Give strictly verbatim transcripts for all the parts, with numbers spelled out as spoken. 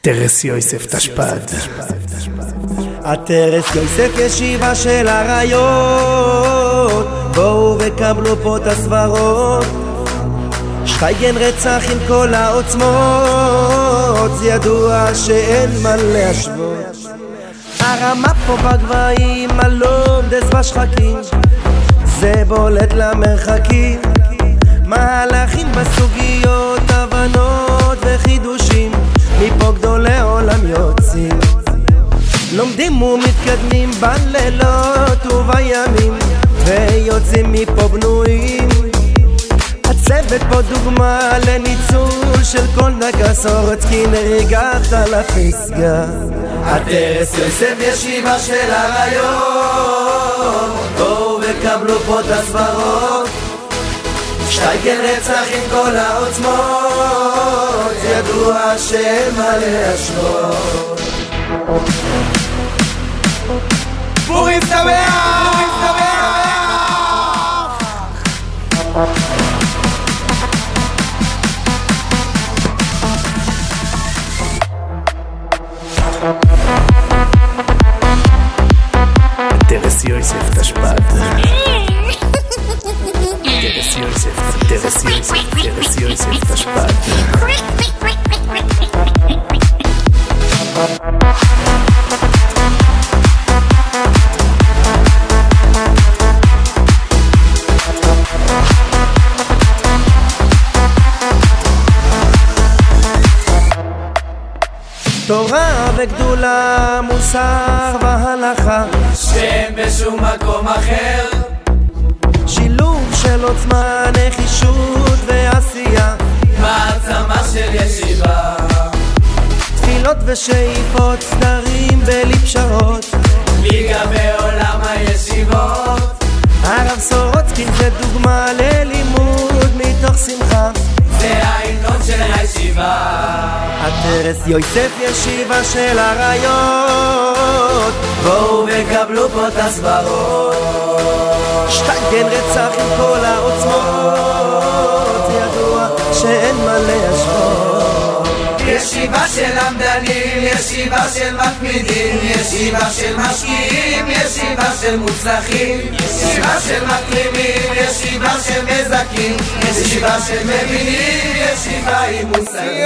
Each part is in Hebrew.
תרס יוסף תשפ"ד. התרס יוסף ישיבה של הרעיות, בואו וקבלו פה את הסברות. שטייגן רצח עם כל העוצמות, זה ידוע שאין מה להשוות. הרמה פה בגבהים, הלום דס בשחקים, זה בולט למרחקים. מהלכים בסוגיות, הבנות וחידושים, מפה גדולי עולם יוצאים. לומדים ומתקדמים בלילות ובימים, ויוצאים מפה בנויים. הצוות פה דוגמה לניצול של כל דקה, סורצקין הגעת לפסגה. התרס יוסף ישיבה של הרעיות, בואו וקבלו פה את הסברות. שטייגן רצח עם כל העוצמות, ידוע שאין מה להשוות. פורים שמח! תרס יוסף תשפ"ד. תרס יוסף, תרס יוסף, תרס יוסף תשפ"ד. תורה וגדולה, מוסר והלכה, שאין בשום מקום אחר. שילוב של עוצמה, נחישות ועשייה, מעצמה של ישיבה. תפילות ושאיפות, סדרים בלי פשרות, ליגה בעולם הישיבות. הרב סורצקין זה דוגמה ללימוד מתוך שמחה, זה ההמנון של הישיבה. התרס יוסף ישיבה של הרעיות, בואו וקבלו פה את הסברות. שטייגן רצח עם כל העוצמות, ידוע שאין מה להשוות. ישיבה של למדנים, ישיבה של מקפידים, ישיבה של משקיעים, ישיבה של מוצלחים, ישיבה של מקרימים, ישיבה של מזכים, ישיבה של מבינים, ישיבה עם מושגים.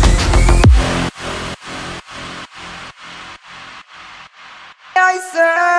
I say